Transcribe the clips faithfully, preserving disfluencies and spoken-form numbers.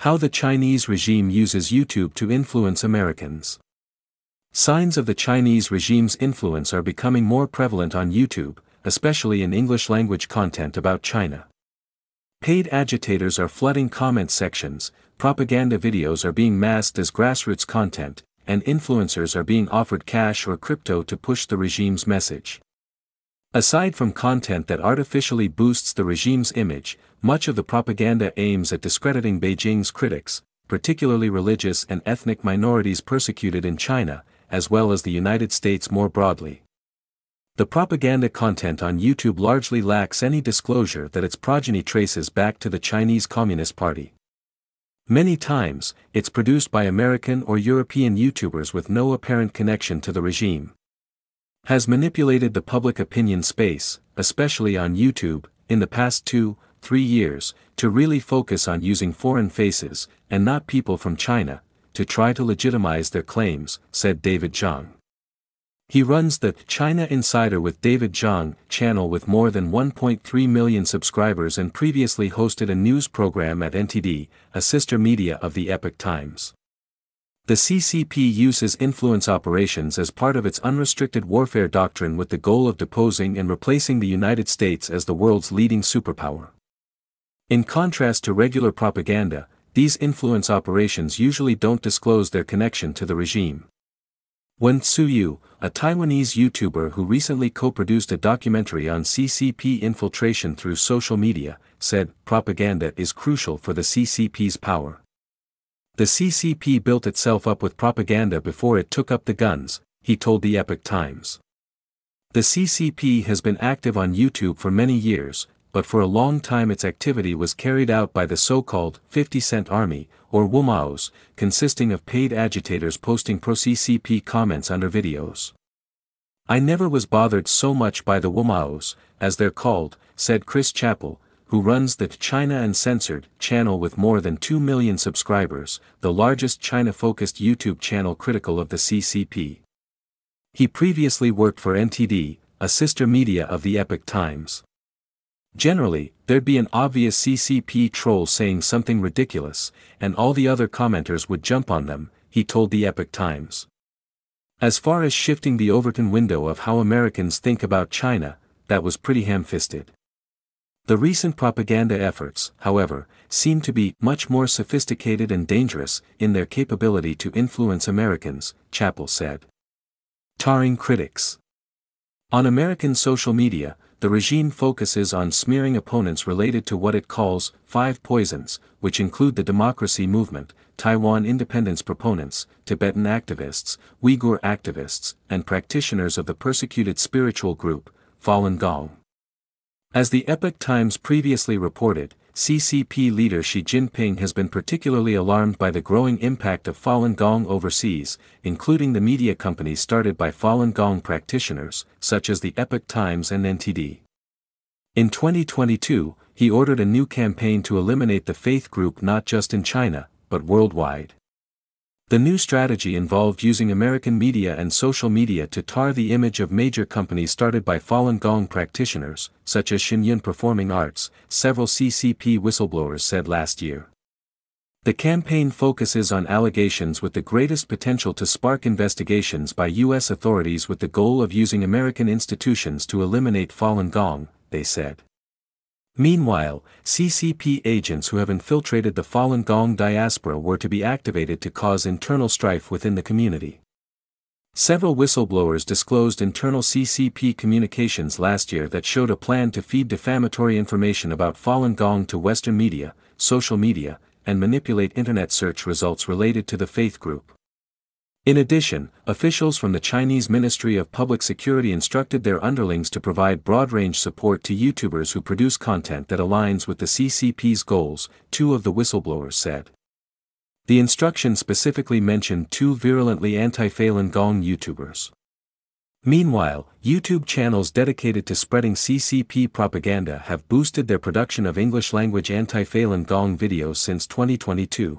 How the Chinese regime uses YouTube to influence Americans. Signs of the Chinese regime's influence are becoming more prevalent on YouTube, especially in English-language content about China. Paid agitators are flooding comment sections, propaganda videos are being masked as grassroots content, and influencers are being offered cash or crypto to push the regime's message. Aside from content that artificially boosts the regime's image, much of the propaganda aims at discrediting Beijing's critics, particularly religious and ethnic minorities persecuted in China, as well as the United States more broadly. The propaganda content on YouTube largely lacks any disclosure that its progeny traces back to the Chinese Communist Party. Many times, it's produced by American or European YouTubers with no apparent connection to the regime. Has manipulated the public opinion space, especially on YouTube, in the past two, three years, to really focus on using foreign faces, and not people from China, to try to legitimize their claims, said David Zhang. He runs the China Insider with David Zhang channel with more than one point three million subscribers and previously hosted a news program at N T D, a sister media of the Epoch Times. The C C P uses influence operations as part of its unrestricted warfare doctrine with the goal of deposing and replacing the United States as the world's leading superpower. In contrast to regular propaganda, these influence operations usually don't disclose their connection to the regime. Wen Tsuyu, a Taiwanese YouTuber who recently co-produced a documentary on C C P infiltration through social media, said, "Propaganda is crucial for the C C P's power. The C C P built itself up with propaganda before it took up the guns," he told the Epoch Times. The C C P has been active on YouTube for many years, but for a long time its activity was carried out by the so-called fifty cent Army, or Wumaos, consisting of paid agitators posting pro-C C P comments under videos. "I never was bothered so much by the Wumaos, as they're called," said Chris Chappell, who runs the China Uncensored channel with more than two million subscribers, the largest China-focused YouTube channel critical of the C C P. He previously worked for N T D, a sister media of the Epoch Times. "Generally, there'd be an obvious C C P troll saying something ridiculous, and all the other commenters would jump on them," he told the Epoch Times. As far as shifting the Overton window of how Americans think about China, that was pretty ham-fisted. The recent propaganda efforts, however, seem to be much more sophisticated and dangerous in their capability to influence Americans, Chappell said. Tarring critics. On American social media, the regime focuses on smearing opponents related to what it calls five poisons, which include the democracy movement, Taiwan independence proponents, Tibetan activists, Uyghur activists, and practitioners of the persecuted spiritual group, Falun Gong. As the Epoch Times previously reported, C C P leader Xi Jinping has been particularly alarmed by the growing impact of Falun Gong overseas, including the media companies started by Falun Gong practitioners, such as the Epoch Times and N T D. In twenty twenty-two, he ordered a new campaign to eliminate the faith group not just in China, but worldwide. The new strategy involved using American media and social media to tar the image of major companies started by Falun Gong practitioners, such as Shenyun Performing Arts, several C C P whistleblowers said last year. The campaign focuses on allegations with the greatest potential to spark investigations by U S authorities with the goal of using American institutions to eliminate Falun Gong, they said. Meanwhile, C C P agents who have infiltrated the Falun Gong diaspora were to be activated to cause internal strife within the community. Several whistleblowers disclosed internal C C P communications last year that showed a plan to feed defamatory information about Falun Gong to Western media, social media, and manipulate internet search results related to the faith group. In addition, officials from the Chinese Ministry of Public Security instructed their underlings to provide broad-range support to YouTubers who produce content that aligns with the C C P's goals, two of the whistleblowers said. The instruction specifically mentioned two virulently anti-Falun Gong YouTubers. Meanwhile, YouTube channels dedicated to spreading C C P propaganda have boosted their production of English-language anti-Falun Gong videos since twenty twenty-two.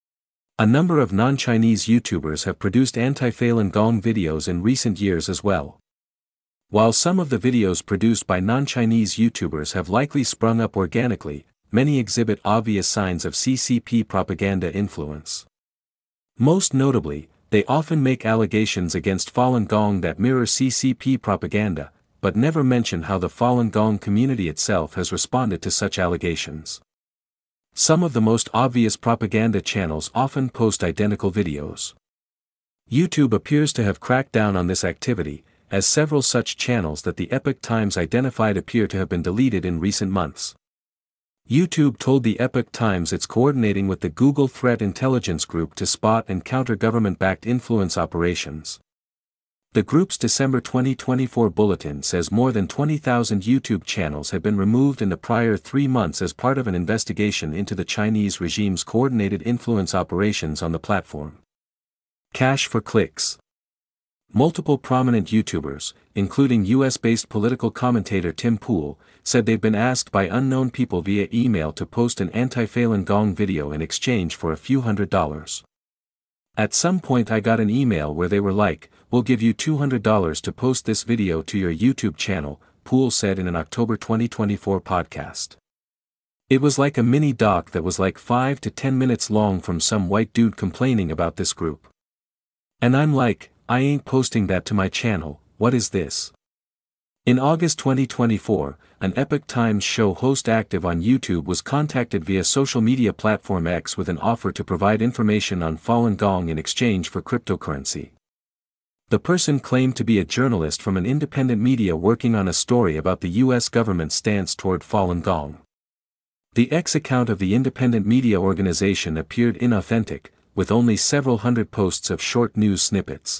A number of non-Chinese YouTubers have produced anti-Falun Gong videos in recent years as well. While some of the videos produced by non-Chinese YouTubers have likely sprung up organically, many exhibit obvious signs of C C P propaganda influence. Most notably, they often make allegations against Falun Gong that mirror C C P propaganda, but never mention how the Falun Gong community itself has responded to such allegations. Some of the most obvious propaganda channels often post identical videos. YouTube appears to have cracked down on this activity, as several such channels that the Epoch Times identified appear to have been deleted in recent months. YouTube told the Epoch Times it's coordinating with the Google Threat Intelligence Group to spot and counter government-backed influence operations. The group's December twenty twenty-four bulletin says more than twenty thousand YouTube channels had been removed in the prior three months as part of an investigation into the Chinese regime's coordinated influence operations on the platform. Cash for clicks. Multiple prominent YouTubers, including U S-based political commentator Tim Pool, said they've been asked by unknown people via email to post an anti-Falun Gong video in exchange for a few hundred dollars. At some point I got an email where they were like, "We'll give you two hundred dollars to post this video to your YouTube channel," Pool said in an October twenty twenty-four podcast. It was like a mini doc that was like five to ten minutes long from some white dude complaining about this group. And I'm like, I ain't posting that to my channel, what is this? In August twenty twenty-four, an Epoch Times show host active on YouTube was contacted via social media platform X with an offer to provide information on Falun Gong in exchange for cryptocurrency. The person claimed to be a journalist from an independent media working on a story about the U S government's stance toward Falun Gong. The X account of the independent media organization appeared inauthentic, with only several hundred posts of short news snippets.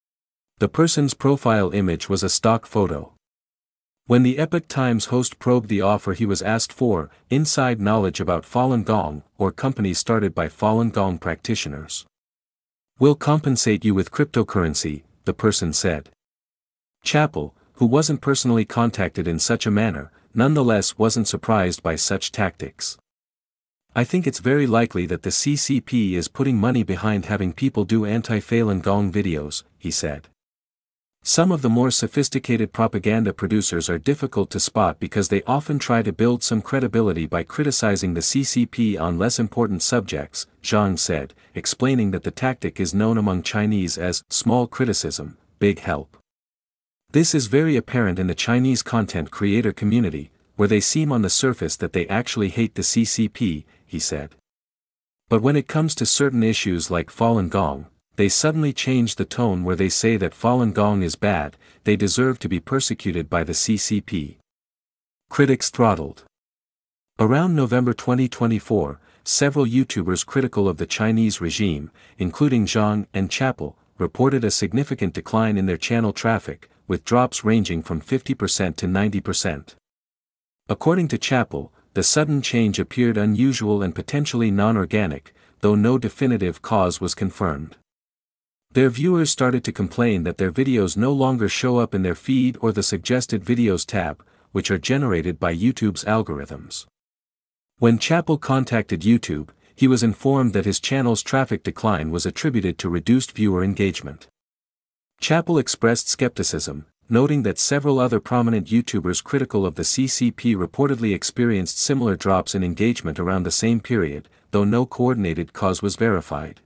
The person's profile image was a stock photo. When the Epoch Times host probed the offer, he was asked for inside knowledge about Falun Gong or companies started by Falun Gong practitioners. "We'll compensate you with cryptocurrency," the person said. Chappell, who wasn't personally contacted in such a manner, nonetheless wasn't surprised by such tactics. "I think it's very likely that the C C P is putting money behind having people do anti-Falun Gong videos," he said. Some of the more sophisticated propaganda producers are difficult to spot because they often try to build some credibility by criticizing the C C P on less important subjects, Zhang said, explaining that the tactic is known among Chinese as small criticism, big help. This is very apparent in the Chinese content creator community, where they seem on the surface that they actually hate the C C P, he said. But when it comes to certain issues like Falun Gong, they suddenly change the tone where they say that Falun Gong is bad, they deserve to be persecuted by the C C P. Critics throttled. Around November twenty twenty-four, several YouTubers critical of the Chinese regime, including Zhang and Chappell, reported a significant decline in their channel traffic, with drops ranging from fifty percent to ninety percent. According to Chappell, the sudden change appeared unusual and potentially non-organic, though no definitive cause was confirmed. Their viewers started to complain that their videos no longer show up in their feed or the suggested videos tab, which are generated by YouTube's algorithms. When Chappell contacted YouTube, he was informed that his channel's traffic decline was attributed to reduced viewer engagement. Chappell expressed skepticism, noting that several other prominent YouTubers critical of the C C P reportedly experienced similar drops in engagement around the same period, though no coordinated cause was verified.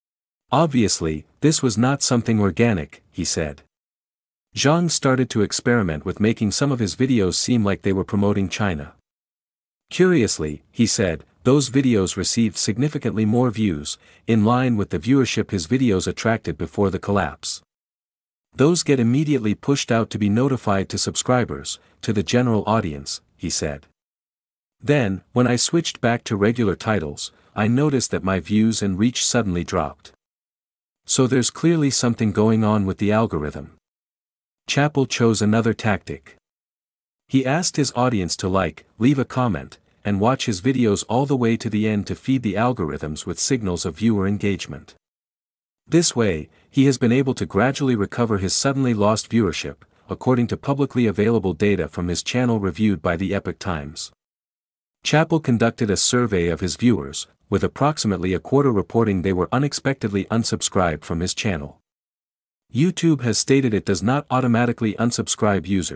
Obviously, this was not something organic, he said. Zhang started to experiment with making some of his videos seem like they were promoting China. Curiously, he said, those videos received significantly more views, in line with the viewership his videos attracted before the collapse. Those get immediately pushed out to be notified to subscribers, to the general audience, he said. Then, when I switched back to regular titles, I noticed that my views and reach suddenly dropped. So there's clearly something going on with the algorithm. Chappell chose another tactic. He asked his audience to like, leave a comment, and watch his videos all the way to the end to feed the algorithms with signals of viewer engagement. This way, he has been able to gradually recover his suddenly lost viewership, according to publicly available data from his channel reviewed by the Epoch Times. Chappell conducted a survey of his viewers, with approximately a quarter reporting they were unexpectedly unsubscribed from his channel. YouTube has stated it does not automatically unsubscribe users,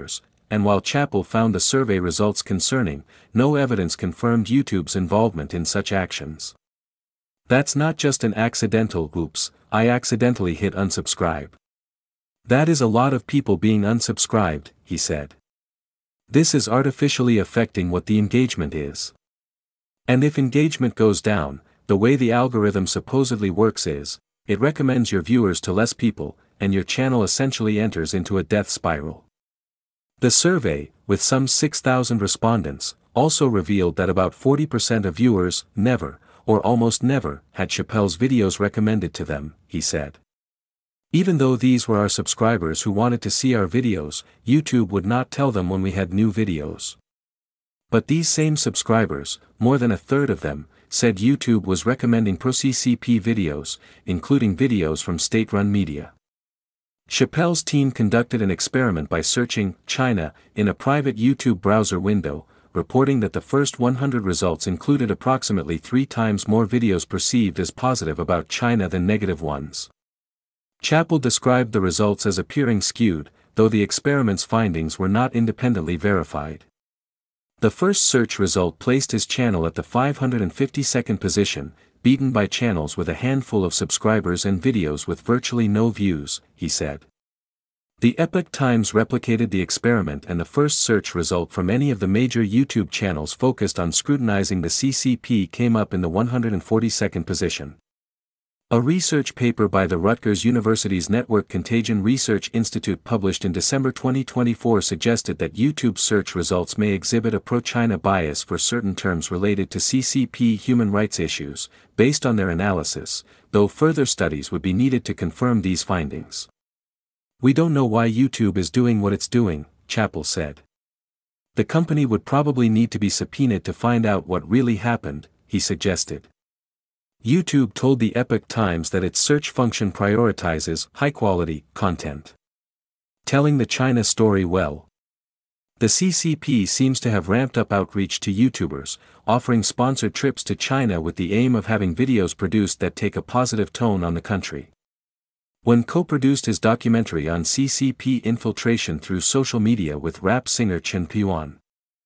and while Chappell found the survey results concerning, no evidence confirmed YouTube's involvement in such actions. "That's not just an accidental oops, I accidentally hit unsubscribe. That is a lot of people being unsubscribed," he said. "This is artificially affecting what the engagement is. And if engagement goes down, the way the algorithm supposedly works is, it recommends your viewers to less people, and your channel essentially enters into a death spiral." The survey, with some six thousand respondents, also revealed that about forty percent of viewers never, or almost never, had Chappell's videos recommended to them, he said. "Even though these were our subscribers who wanted to see our videos, YouTube would not tell them when we had new videos. But these same subscribers, more than a third of them, said YouTube was recommending pro-C C P videos, including videos from state-run media." Chappell's team conducted an experiment by searching China in a private YouTube browser window, reporting that the first one hundred results included approximately three times more videos perceived as positive about China than negative ones. Chappell described the results as appearing skewed, though the experiment's findings were not independently verified. The first search result placed his channel at the five hundred fifty-second position, beaten by channels with a handful of subscribers and videos with virtually no views, he said. The Epoch Times replicated the experiment, and the first search result from any of the major YouTube channels focused on scrutinizing the C C P came up in the one hundred forty-second position. A research paper by the Rutgers University's Network Contagion Research Institute published in December twenty twenty-four suggested that YouTube search results may exhibit a pro-China bias for certain terms related to C C P human rights issues, based on their analysis, though further studies would be needed to confirm these findings. "We don't know why YouTube is doing what it's doing," Chappell said. "The company would probably need to be subpoenaed to find out what really happened," he suggested. YouTube told the Epoch Times that its search function prioritizes high-quality content. Telling the China story well. The C C P seems to have ramped up outreach to YouTubers, offering sponsored trips to China with the aim of having videos produced that take a positive tone on the country. When co-produced his documentary on C C P infiltration through social media with rap singer Chen Puan,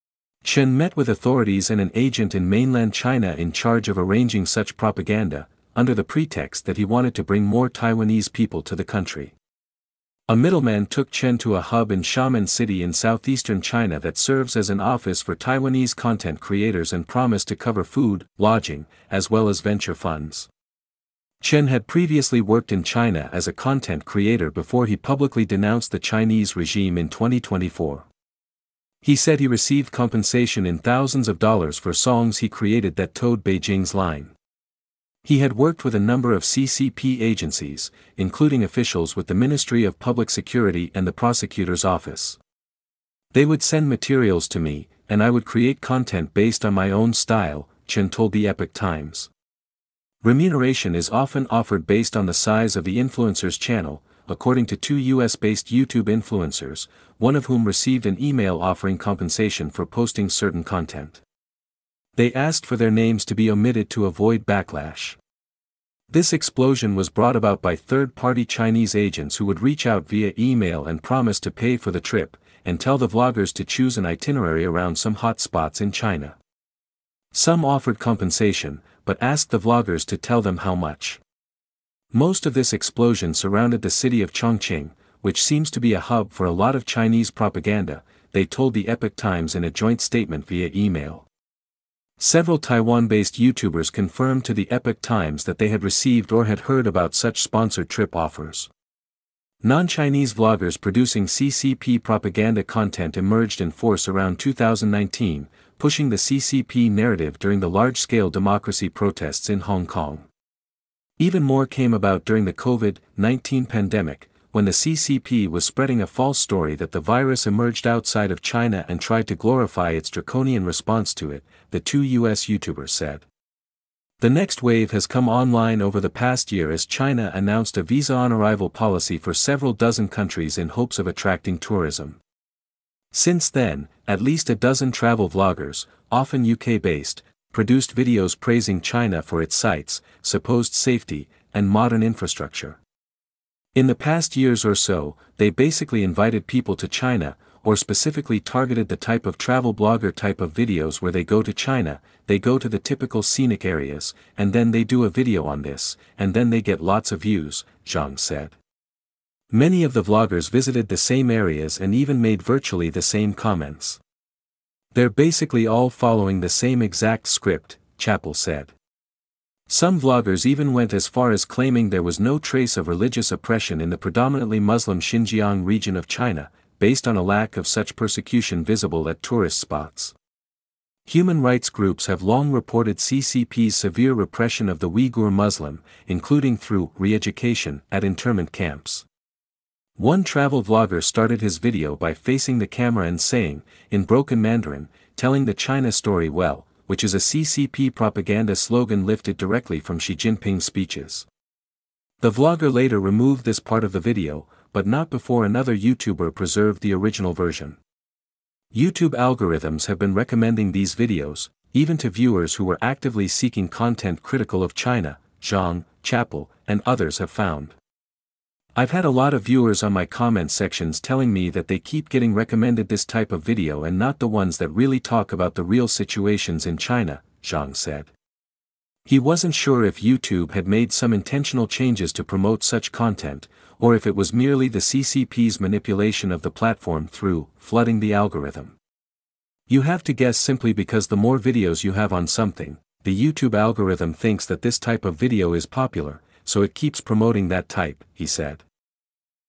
Chen met with authorities and an agent in mainland China in charge of arranging such propaganda, under the pretext that he wanted to bring more Taiwanese people to the country. A middleman took Chen to a hub in Xiamen City in southeastern China that serves as an office for Taiwanese content creators and promised to cover food, lodging, as well as venture funds. Chen had previously worked in China as a content creator before he publicly denounced the Chinese regime in twenty twenty-four. He said he received compensation in thousands of dollars for songs he created that towed Beijing's line. He had worked with a number of C C P agencies, including officials with the Ministry of Public Security and the Prosecutor's Office. "They would send materials to me, and I would create content based on my own style," Chen told the Epoch Times. Remuneration is often offered based on the size of the influencer's channel, according to two U S-based YouTube influencers, one of whom received an email offering compensation for posting certain content. They asked for their names to be omitted to avoid backlash. This explosion was brought about by third-party Chinese agents who would reach out via email and promise to pay for the trip, and tell the vloggers to choose an itinerary around some hot spots in China. Some offered compensation, but asked the vloggers to tell them how much. Most of this explosion surrounded the city of Chongqing, which seems to be a hub for a lot of Chinese propaganda, they told the Epoch Times in a joint statement via email. Several Taiwan-based YouTubers confirmed to the Epoch Times that they had received or had heard about such sponsored trip offers. Non-Chinese vloggers producing C C P propaganda content emerged in force around two thousand nineteen, pushing the C C P narrative during the large-scale democracy protests in Hong Kong. Even more came about during the COVID nineteen pandemic, when the C C P was spreading a false story that the virus emerged outside of China and tried to glorify its draconian response to it, the two U S YouTubers said. The next wave has come online over the past year as China announced a visa-on-arrival policy for several dozen countries in hopes of attracting tourism. Since then, at least a dozen travel vloggers, often U K-based, produced videos praising China for its sites, supposed safety, and modern infrastructure. In the past years or so, they basically invited people to China, or specifically targeted the type of travel blogger type of videos where they go to China, they go to the typical scenic areas, and then they do a video on this, and then they get lots of views, Zhang said. Many of the vloggers visited the same areas and even made virtually the same comments. They're basically all following the same exact script, Chappell said. Some vloggers even went as far as claiming there was no trace of religious oppression in the predominantly Muslim Xinjiang region of China, based on a lack of such persecution visible at tourist spots. Human rights groups have long reported C C P's severe repression of the Uyghur Muslim, including through re-education at internment camps. One travel vlogger started his video by facing the camera and saying, in broken Mandarin, telling the China story well, which is a C C P propaganda slogan lifted directly from Xi Jinping's speeches. The vlogger later removed this part of the video, but not before another YouTuber preserved the original version. YouTube algorithms have been recommending these videos, even to viewers who were actively seeking content critical of China, Zhang, Chappell, and others have found. I've had a lot of viewers on my comment sections telling me that they keep getting recommended this type of video and not the ones that really talk about the real situations in China, Zhang said. He wasn't sure if YouTube had made some intentional changes to promote such content, or if it was merely the C C P's manipulation of the platform through flooding the algorithm. You have to guess simply because the more videos you have on something, the YouTube algorithm thinks that this type of video is popular, so it keeps promoting that type, he said.